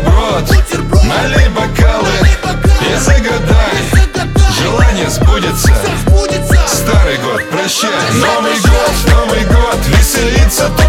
бутерброд, налей бокалы и загадай, желание сбудется. Старый год, прощай, Новый год, веселиться.